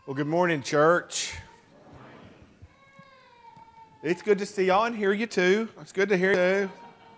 Well, good morning, church. It's good to see y'all and hear you too. It's good to hear you.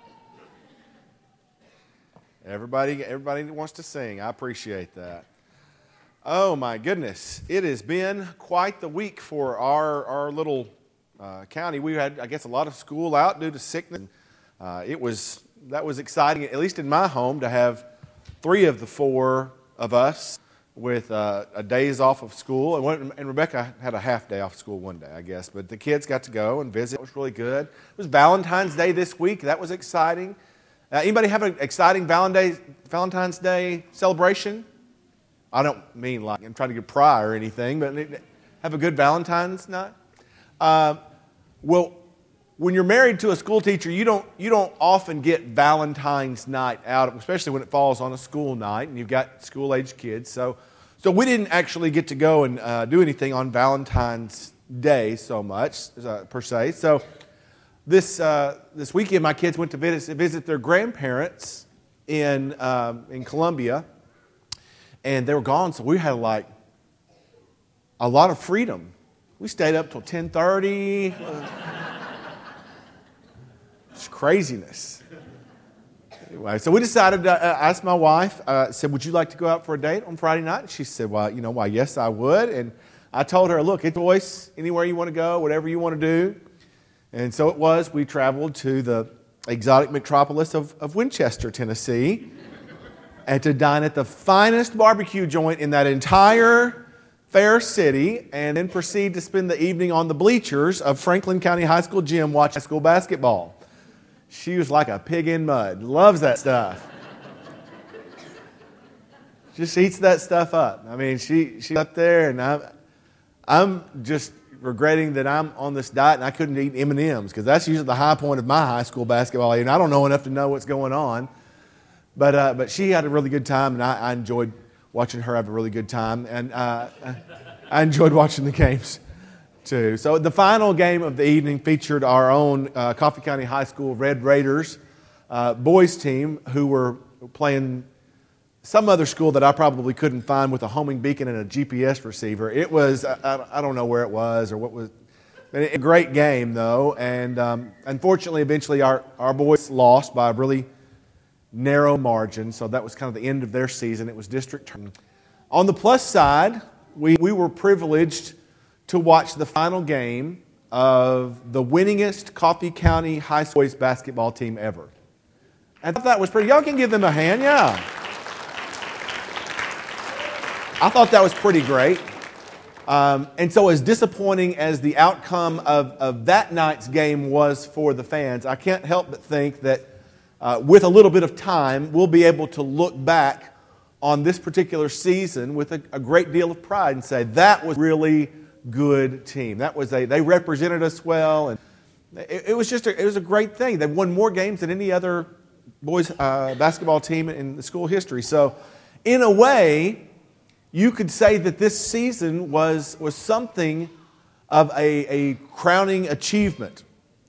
Everybody wants to sing. I appreciate that. Oh my goodness, it has been quite the week for our little county. We had, I guess, a lot of school out due to sickness. That was exciting, at least in my home, to have 3 of the 4 of us with a days off of school. And Rebecca had a half day off school one day, I guess. But the kids got to go and visit. It was really good. It was Valentine's Day this week. That was exciting. Anybody have an exciting Valentine's Day celebration? I don't mean like I'm trying to get pry or anything, but have a good Valentine's night. Well, when you're married to a school teacher, you don't often get Valentine's night out, especially when it falls on a school night and you've got school-age kids. So we didn't actually get to go and do anything on Valentine's Day so much per se. So this weekend, my kids went to visit their grandparents in Columbia, and they were gone. So we had like a lot of freedom. We stayed up till 10:30. It's craziness. Anyway, so we decided to ask my wife, said, would you like to go out for a date on Friday night? And she said, well, why, yes, I would. And I told her, look, it's a choice, anywhere you want to go, whatever you want to do. And so it was. We traveled to the exotic metropolis of Winchester, Tennessee, and to dine at the finest barbecue joint in that entire fair city, and then proceed to spend the evening on the bleachers of Franklin County High School gym watching high school basketball. She was like a pig in mud. Loves that stuff. Just eats that stuff up. I mean, she's up there, and I'm just regretting that I'm on this diet and I couldn't eat M&Ms, because that's usually the high point of my high school basketball. And I don't know enough to know what's going on. But she had a really good time, and I enjoyed watching her have a really good time. And I enjoyed watching the games too. So the final game of the evening featured our own Coffee County High School Red Raiders boys team, who were playing some other school that I probably couldn't find with a homing beacon and a GPS receiver. It was, I don't know where it was or what was. A great game though, and unfortunately eventually our boys lost by a really narrow margin, so that was kind of the end of their season. It was district tournament. On the plus side, we were privileged to watch the final game of the winningest Coffee County High School boys basketball team ever. I thought that was pretty. Y'all can give them a hand, yeah. I thought that was pretty great. And so as disappointing as the outcome of that night's game was for the fans, I can't help but think that with a little bit of time, we'll be able to look back on this particular season with a great deal of pride and say, that was really good team. They represented us well, and it was a great thing. They won more games than any other boys basketball team in the school history. So, in a way, you could say that this season was something of a crowning achievement.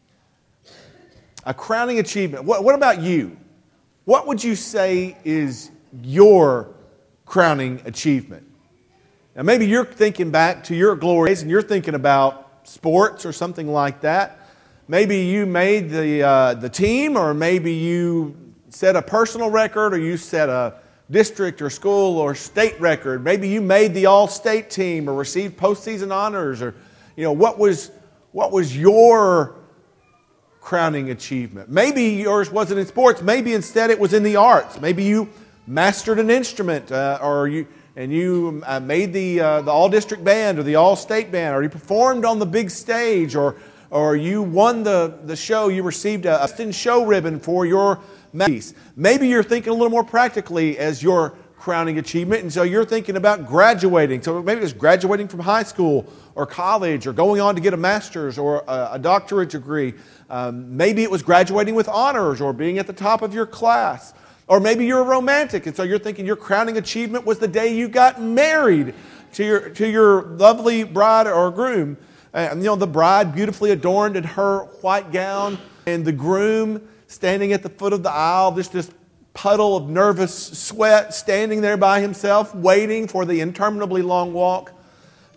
A crowning achievement. What about you? What would you say is your crowning achievement? Now, maybe you're thinking back to your glory days and you're thinking about sports or something like that. Maybe you made the team, or maybe you set a personal record, or you set a district or school or state record. Maybe you made the all-state team or received postseason honors, or what was your crowning achievement? Maybe yours wasn't in sports. Maybe instead it was in the arts. Maybe you mastered an instrument, or you made the all-district band or the all-state band, or you performed on the big stage, or you won the show. You received a Boston show ribbon for your masterpiece. Maybe you're thinking a little more practically as your crowning achievement, and so you're thinking about graduating. So maybe it's graduating from high school or college, or going on to get a master's or a doctorate degree. Maybe it was graduating with honors or being at the top of your class. Or maybe you're a romantic, and so you're thinking your crowning achievement was the day you got married to your lovely bride or groom. The bride beautifully adorned in her white gown, and the groom standing at the foot of the aisle, just this puddle of nervous sweat, standing there by himself, waiting for the interminably long walk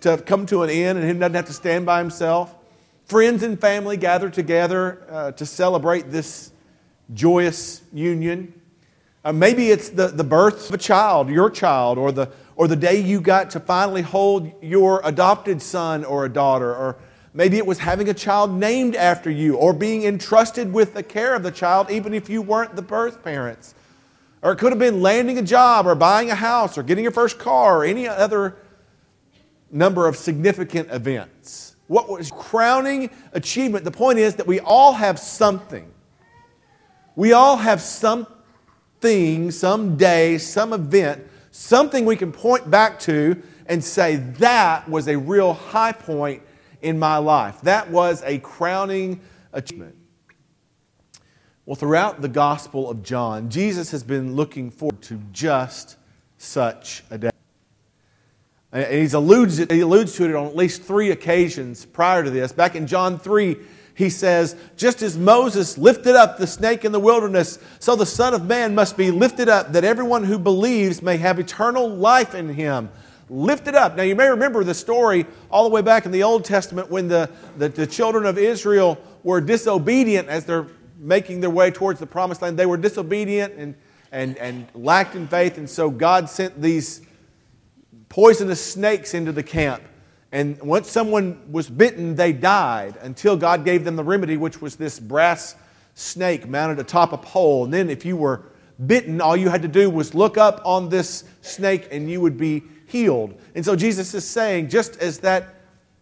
to come to an end and he doesn't have to stand by himself. Friends and family gather together to celebrate this joyous union. Maybe it's the birth of a child, your child, or the day you got to finally hold your adopted son or a daughter, or maybe it was having a child named after you, or being entrusted with the care of the child even if you weren't the birth parents. Or it could have been landing a job, or buying a house, or getting your first car, or any other number of significant events. What was crowning achievement? The point is that we all have something. We all have something, some day, some event, something we can point back to and say, that was a real high point in my life. That was a crowning achievement. Well, throughout the Gospel of John, Jesus has been looking forward to just such a day. And he alludes to it on at least 3 occasions prior to this. Back in John 3, he says, just as Moses lifted up the snake in the wilderness, so the Son of Man must be lifted up, that everyone who believes may have eternal life in Him. Lifted up. Now you may remember the story all the way back in the Old Testament when the children of Israel were disobedient as they're making their way towards the Promised Land. They were disobedient and lacked in faith, and so God sent these poisonous snakes into the camp. And once someone was bitten, they died until God gave them the remedy, which was this brass snake mounted atop a pole. And then if you were bitten, all you had to do was look up on this snake and you would be healed. And so Jesus is saying, just as that,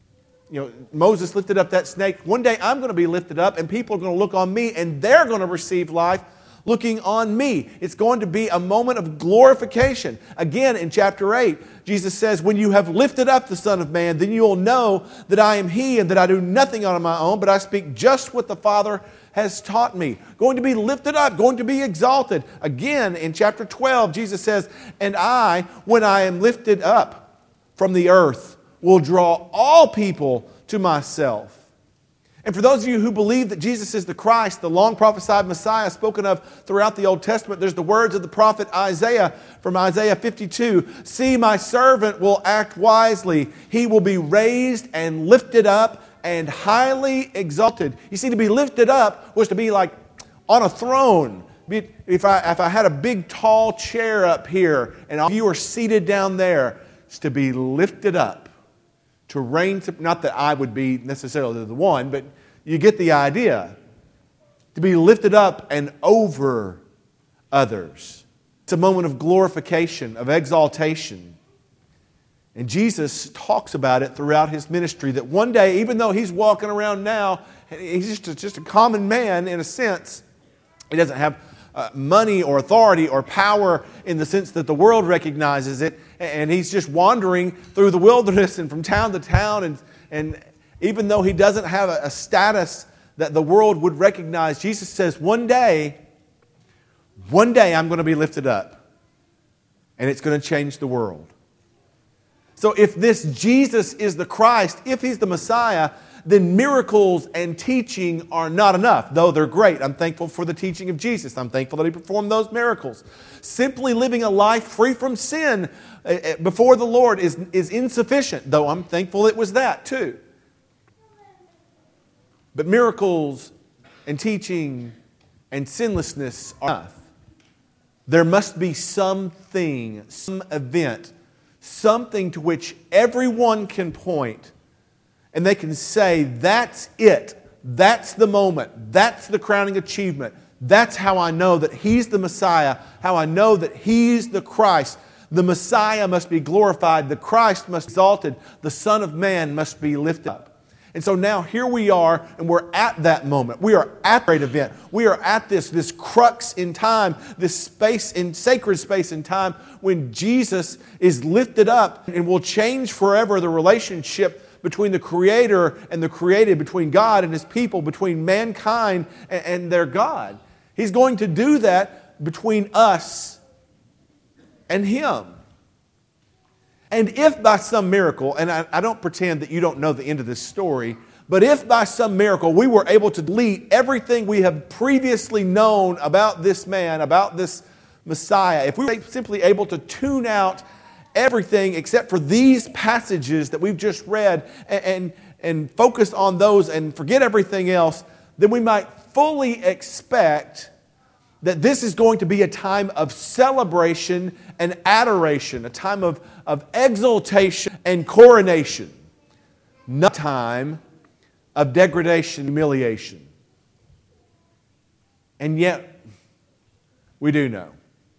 Moses lifted up that snake, one day I'm going to be lifted up and people are going to look on me and they're going to receive life looking on me. It's going to be a moment of glorification. Again, in chapter 8, Jesus says, when you have lifted up the Son of Man, then you will know that I am He and that I do nothing on my own, but I speak just what the Father has taught me. Going to be lifted up, going to be exalted. Again, in chapter 12, Jesus says, and I, when I am lifted up from the earth, will draw all people to myself. And for those of you who believe that Jesus is the Christ, the long prophesied Messiah spoken of throughout the Old Testament, there's the words of the prophet Isaiah from Isaiah 52. See, my servant will act wisely. He will be raised and lifted up and highly exalted. You see, to be lifted up was to be like on a throne. If I had a big tall chair up here and all of you are seated down there, it's to be lifted up. To reign, not that I would be necessarily the one, but you get the idea. To be lifted up and over others. It's a moment of glorification, of exaltation. And Jesus talks about it throughout His ministry, that one day, even though He's walking around now, He's just a common man in a sense. He doesn't have money or authority or power in the sense that the world recognizes it. And He's just wandering through the wilderness and from town to town. And even though He doesn't have a status that the world would recognize, Jesus says, one day I'm going to be lifted up. And it's going to change the world. So if this Jesus is the Christ, if He's the Messiah, then miracles and teaching are not enough, though they're great. I'm thankful for the teaching of Jesus. I'm thankful that He performed those miracles. Simply living a life free from sin before the Lord is insufficient, though I'm thankful it was that too. But miracles and teaching and sinlessness are enough. There must be something, some event, something to which everyone can point and they can say, that's it. That's the moment. That's the crowning achievement. That's how I know that He's the Messiah, how I know that He's the Christ. The Messiah must be glorified. The Christ must be exalted. The Son of Man must be lifted up. And so now here we are, and we're at that moment. We are at the great event. We are at this crux in time, this space, in sacred space in time, when Jesus is lifted up and will change forever the relationship between the Creator and the created, between God and His people, between mankind and their God. He's going to do that between us and Him. And if by some miracle, and I don't pretend that you don't know the end of this story, but if by some miracle we were able to delete everything we have previously known about this man, about this Messiah, if we were simply able to tune out everything except for these passages that we've just read and focus on those and forget everything else, then we might fully expect that this is going to be a time of celebration and adoration, a time of exaltation and coronation, not a time of degradation and humiliation. And yet, we do know.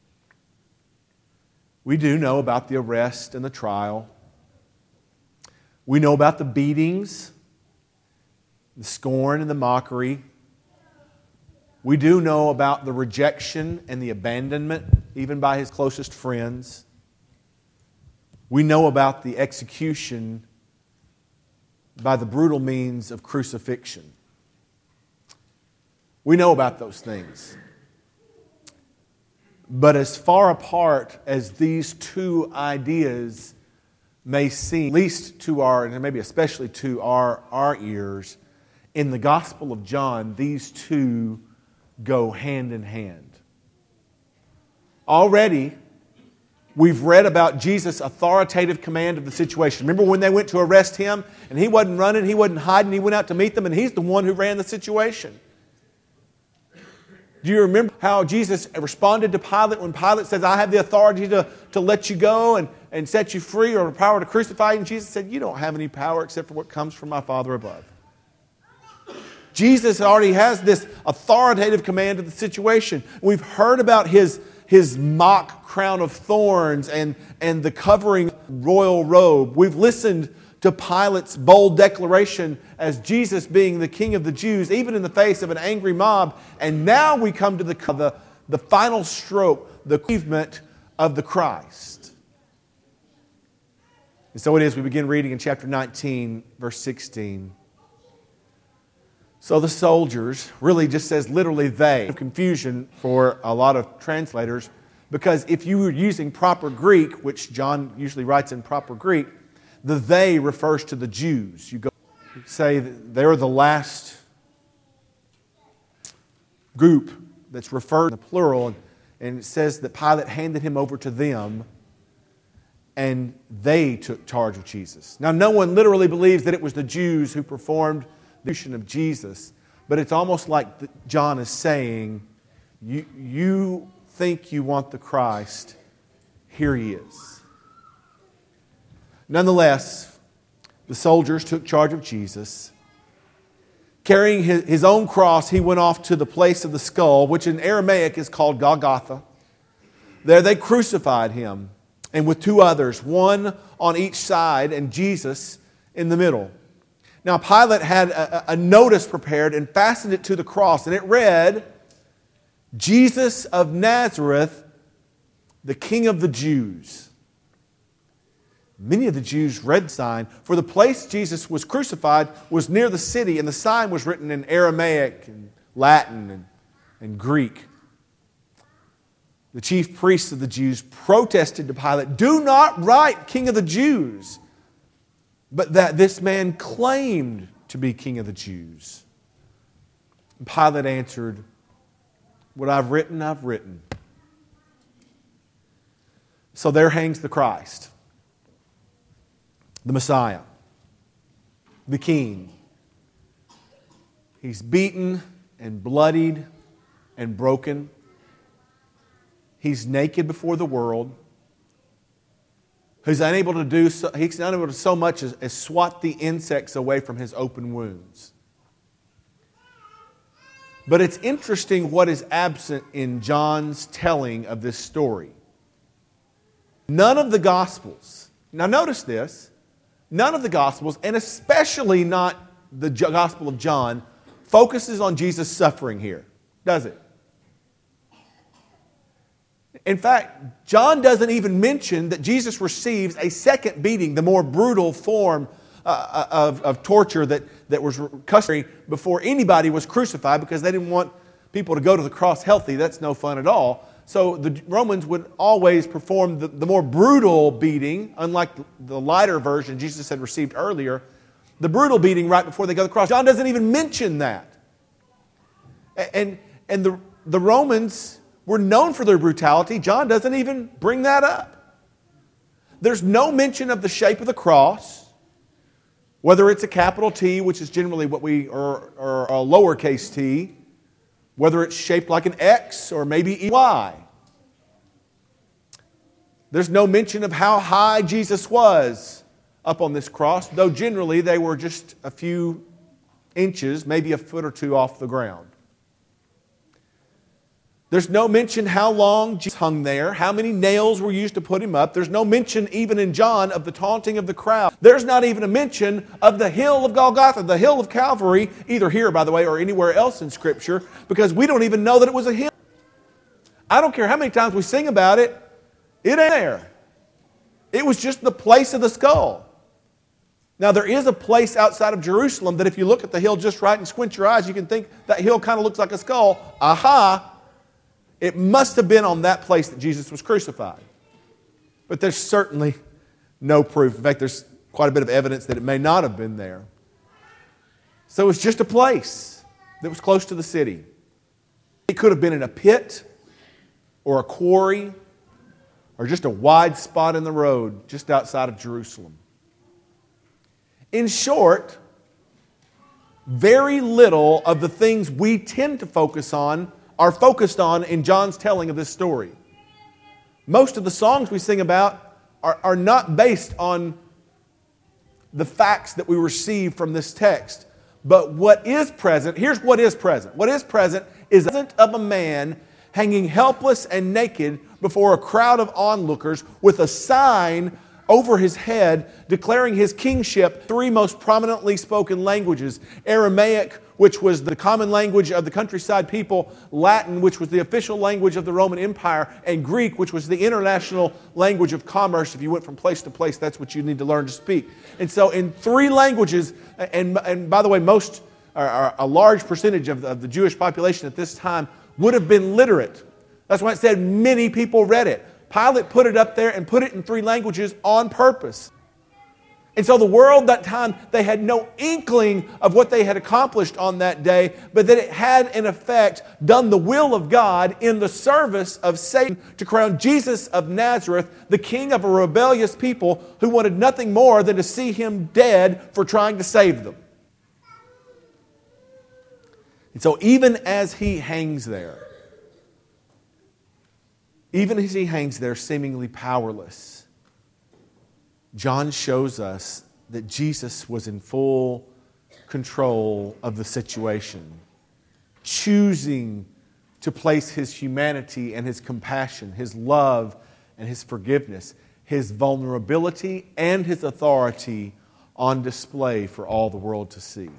We do know about the arrest and the trial. We know about the beatings, the scorn and the mockery. We do know about the rejection and the abandonment, even by his closest friends. We know about the execution by the brutal means of crucifixion. We know about those things. But as far apart as these two ideas may seem, at least to our, and maybe especially to our ears, in the Gospel of John, these two go hand in hand. Already, we've read about Jesus' authoritative command of the situation. Remember when they went to arrest him, and he wasn't running, he wasn't hiding, he went out to meet them, and he's the one who ran the situation. Do you remember how Jesus responded to Pilate when Pilate says, I have the authority to let you go and set you free, or the power to crucify you? And Jesus said, you don't have any power except for what comes from my Father above. Jesus already has this authoritative command of the situation. We've heard about his mock crown of thorns and the covering royal robe. We've listened to Pilate's bold declaration as Jesus being the King of the Jews, even in the face of an angry mob. And now we come to the final stroke, the achievement of the Christ. And so it is, we begin reading in chapter 19, verse 16. So the soldiers, really just says literally they, confusion for a lot of translators, because if you were using proper Greek, which John usually writes in proper Greek, the they refers to the Jews. You say they're the last group that's referred in the plural, and it says that Pilate handed him over to them, and they took charge of Jesus. Now, no one literally believes that it was the Jews who performed the execution of Jesus, but it's almost like John is saying, you think you want the Christ, here he is. Nonetheless, the soldiers took charge of Jesus. Carrying his own cross, he went off to the place of the skull, which in Aramaic is called Golgotha. There they crucified him, and with two others, one on each side and Jesus in the middle. Now Pilate had a notice prepared and fastened it to the cross, and it read, Jesus of Nazareth, the King of the Jews. Many of the Jews read the sign, for the place Jesus was crucified was near the city, and the sign was written in Aramaic and Latin and Greek. The chief priests of the Jews protested to Pilate, do not write King of the Jews, but that this man claimed to be King of the Jews. And Pilate answered, what I've written, I've written. So there hangs the Christ, the Messiah, the King. He's beaten and bloodied and broken. He's naked before the world. He's unable to do so much as swat the insects away from his open wounds. But it's interesting what is absent in John's telling of this story. None of the Gospels, now notice this, none of the Gospels, and especially not the Gospel of John, focuses on Jesus' suffering here, does it? In fact, John doesn't even mention that Jesus receives a second beating, the more brutal form of torture that was customary before anybody was crucified, because they didn't want people to go to the cross healthy. That's no fun at all. So the Romans would always perform the more brutal beating, unlike the lighter version Jesus had received earlier, the brutal beating right before they go to the cross. John doesn't even mention that. And the Romans were known for their brutality. John doesn't even bring that up. There's no mention of the shape of the cross, whether it's a capital T, which is generally what or a lowercase t, whether it's shaped like an X or maybe Y. There's no mention of how high Jesus was up on this cross, though generally they were just a few inches, maybe a foot or two off the ground. There's no mention how long Jesus hung there, how many nails were used to put him up. There's no mention even in John of the taunting of the crowd. There's not even a mention of the hill of Golgotha, the hill of Calvary, either here, by the way, or anywhere else in Scripture, because we don't even know that it was a hill. I don't care how many times we sing about it, it ain't there. It was just the place of the skull. Now, there is a place outside of Jerusalem that if you look at the hill just right and squint your eyes, you can think that hill kind of looks like a skull. Aha! It must have been on that place that Jesus was crucified. But there's certainly no proof. In fact, there's quite a bit of evidence that it may not have been there. So it was just a place that was close to the city. It could have been in a pit or a quarry or just a wide spot in the road just outside of Jerusalem. In short, very little of the things we tend to focus on are focused on in John's telling of this story. Most of the songs we sing about are not based on the facts that we receive from this text. But what is present, here's what is present. What is present is the presence of a man hanging helpless and naked before a crowd of onlookers with a sign over his head declaring his kingship. Three most prominently spoken languages: Aramaic, which was the common language of the countryside people; Latin, which was the official language of the Roman Empire; and Greek, which was the international language of commerce. If you went from place to place, that's what you need to learn to speak. And so in three languages, and by the way, a large percentage of the Jewish population at this time would have been literate. That's why it said many people read it. Pilate put it up there and put it in three languages on purpose. And so the world that time, they had no inkling of what they had accomplished on that day, but that it had in effect done the will of God in the service of Satan to crown Jesus of Nazareth, the king of a rebellious people who wanted nothing more than to see him dead for trying to save them. And so even as he hangs there, seemingly powerless, John shows us that Jesus was in full control of the situation, choosing to place his humanity and his compassion, his love and his forgiveness, his vulnerability and his authority on display for all the world to see.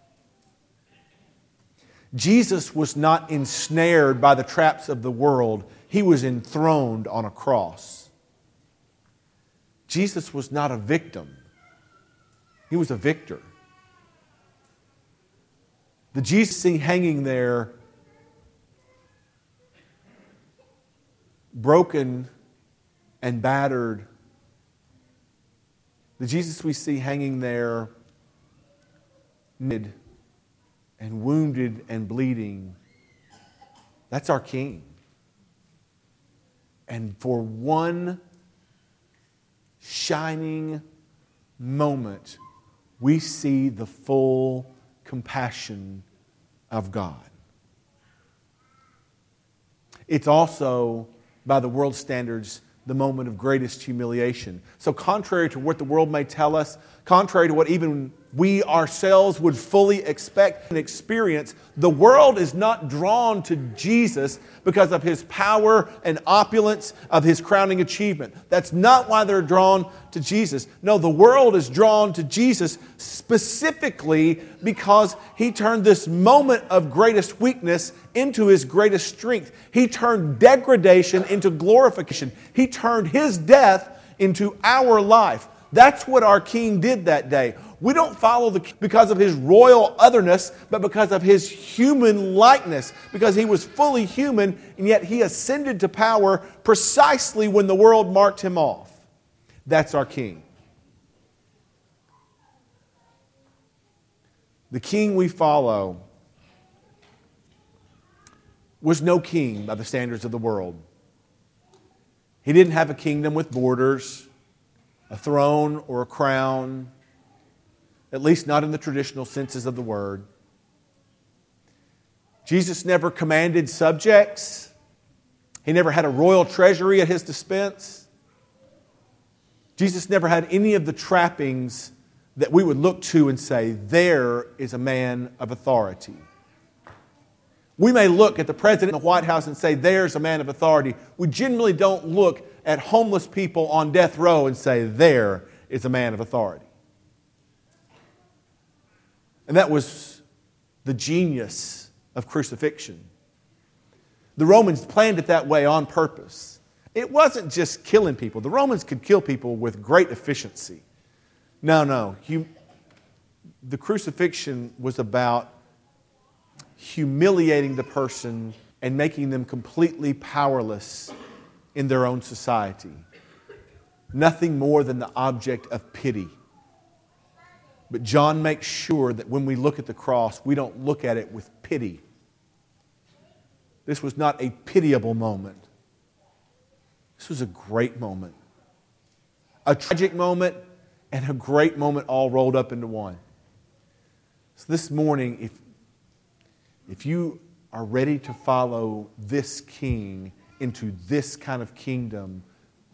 Jesus was not ensnared by the traps of the world. He was enthroned on a cross. Jesus was not a victim. He was a victor. The Jesus hanging there, broken and battered. The Jesus we see hanging there, naked and wounded and bleeding, that's our King. And for one shining moment, we see the full compassion of God. It's also, by the world's standards, the moment of greatest humiliation. So contrary to what the world may tell us, contrary to what even we ourselves would fully expect and experience, the world is not drawn to Jesus because of his power and opulence, of his crowning achievement. That's not why they're drawn to Jesus. No, the world is drawn to Jesus specifically because he turned this moment of greatest weakness into his greatest strength. He turned degradation into glorification. He turned his death into our life. That's what our King did that day. We don't follow the King because of his royal otherness, but because of his human likeness, because he was fully human, and yet he ascended to power precisely when the world marked him off. That's our King. The King we follow was no king by the standards of the world. He didn't have a kingdom with borders. a throne or a crown, at least not in the traditional senses of the word. Jesus never commanded subjects. He never had a royal treasury at his dispense. Jesus never had any of the trappings that we would look to and say, there is a man of authority. We may look at the president in the White House and say, there's a man of authority. We generally don't look at homeless people on death row and say, there is a man of authority. And that was the genius of crucifixion. The Romans planned it that way on purpose. It wasn't just killing people. The Romans could kill people with great efficiency. No. The crucifixion was about humiliating the person and making them completely powerless in their own society. Nothing more than the object of pity. But John makes sure that when we look at the cross, we don't look at it with pity. This was not a pitiable moment. This was a great moment. A tragic moment and a great moment all rolled up into one. So this morning, if you are ready to follow this king into this kind of kingdom,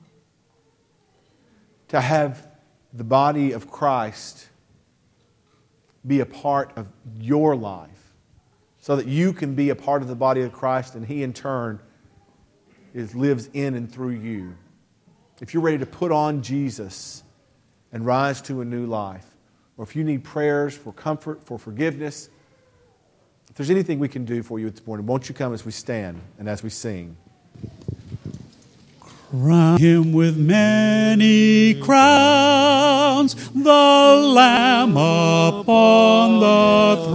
to have the body of Christ be a part of your life so that you can be a part of the body of Christ and He in turn lives in and through you. If you're ready to put on Jesus and rise to a new life, or if you need prayers for comfort, for forgiveness, if there's anything we can do for you this morning, won't you come as we stand and as we sing? Crown Him with many crowns, the Lamb upon the throne.